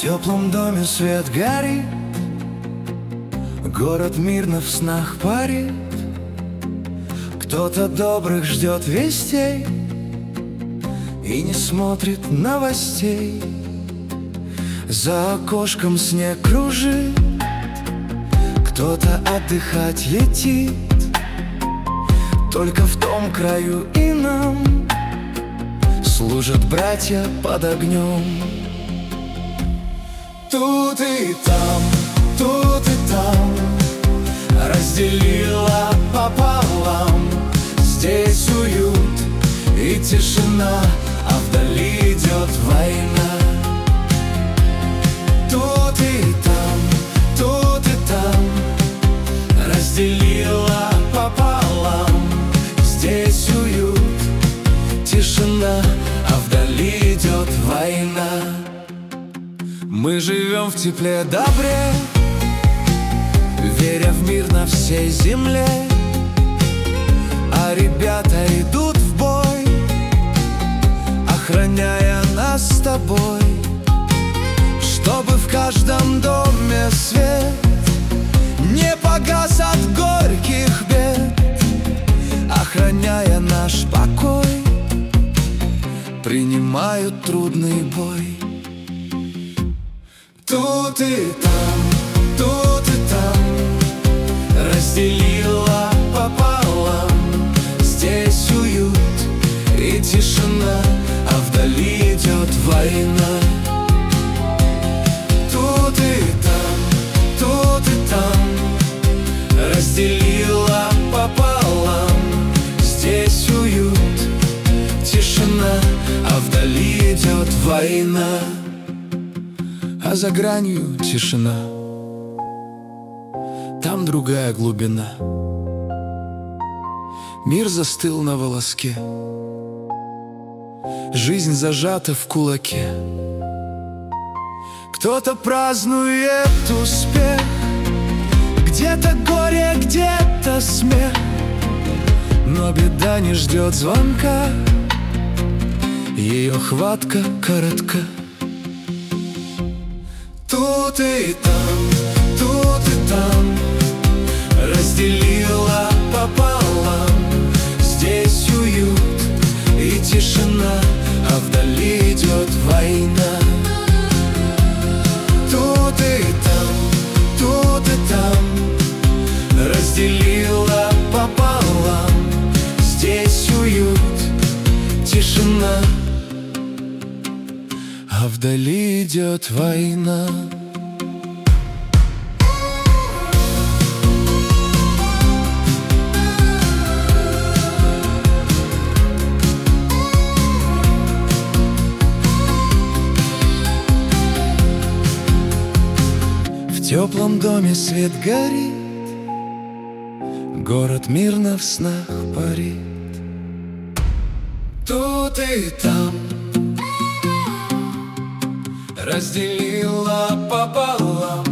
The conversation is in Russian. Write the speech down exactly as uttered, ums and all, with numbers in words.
теплом доме свет горит, город мирно в снах парит. Кто-то добрых ждет вестей и не смотрит новостей. За окошком снег кружит, кто-то отдыхать летит. Только в том краю и нам служат братья под огнем. Тут и там, тут и там разделила пополам. Здесь уют и тишина, а вдали идет война. Тут и там, тут и там разделила пополам. Здесь уют, тишина, а вдали идет война. Мы живем в тепле добре, веря в мир на всей земле. А ребята идут в бой, охраняя нас с тобой, чтобы в каждом доме свет не погас от горьких бед. Охраняя наш покой, принимают трудный бой. Тут и там, тут и там разделила пополам. Здесь уют и тишина, а вдали идет война. Тут и там, тут и там разделила пополам. Здесь уют, тишина, а вдали идет война. А за гранью тишина, там другая глубина. Мир застыл на волоске, жизнь зажата в кулаке. Кто-то празднует успех, где-то горе, где-то смех. Но беда не ждет звонка, ее хватка коротка. Тут и там, тут и там разделила пополам. Здесь уют и тишина, а вдали идет война. Тут и там, тут и там разделила пополам. Здесь уют, тишина, а вдали идет война. В теплом доме свет горит, город мирно в снах парит. Тут и там разделила пополам.